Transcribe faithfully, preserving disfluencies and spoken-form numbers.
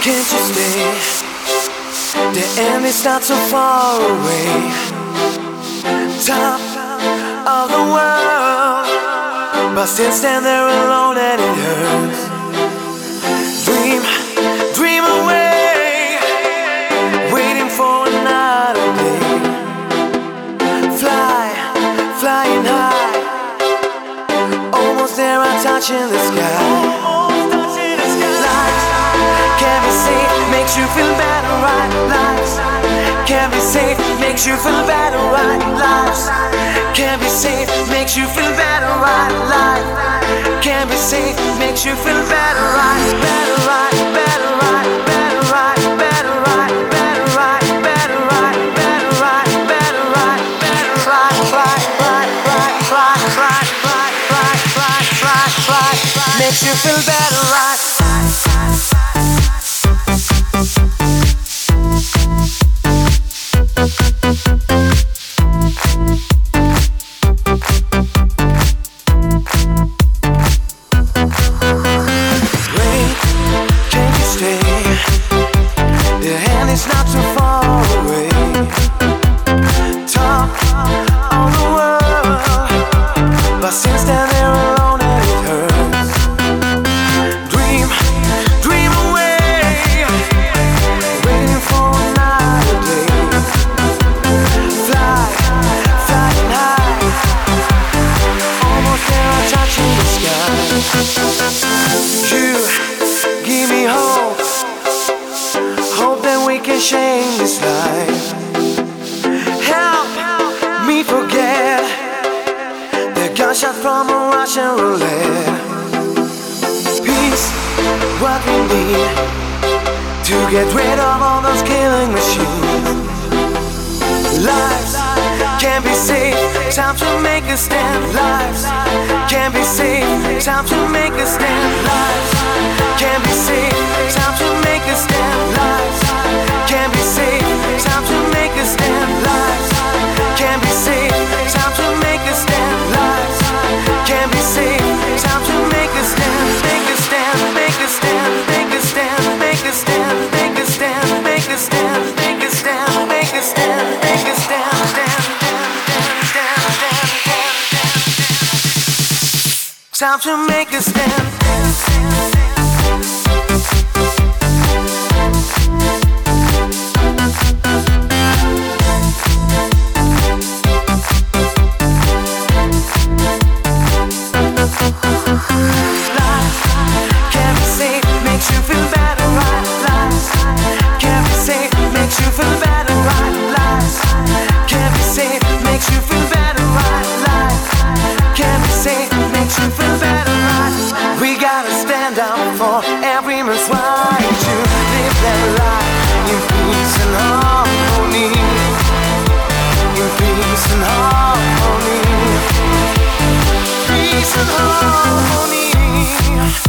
Can't you stay? The end is not so far away. Top of the world, but still stand there alone and it hurts. Dream, dream away, waiting for another day. Fly, flying high, almost there, I'm touching the sky. Can't be safe, makes you feel better, right? Lives can't be safe, makes you feel better, right? Lives can't be safe, makes you feel better, right? Life can't be safe, makes you feel better, right? Better, right? Better, right? Better, right? Better, right? Better, right? Better, right? Better, right? Better, right? Better, right? Right, right, right, right, right, right, right, right, right, right, right, makes you feel better, right? Change this life. Help me forget the gunshot from a Russian roulette. Peace, what we need to get rid of all those killing machines. Lives can't be saved, time to make a stand. Lives can't be saved, time to make a stand. Lives can't be saved, time to make a stand. Lives can't be saved, time to make a stand. Lives can't be saved, time to make a stand. Lives can't be saved, time to make a stand. Make a stand, make a stand, make a stand, make a stand, make a stand, make a stand, make a stand, make a stand, make a stand, stand, stand, stand, stand, stand. Time to make a stand. Every man's right to live their life in peace and harmony. In peace and harmony. Peace and harmony.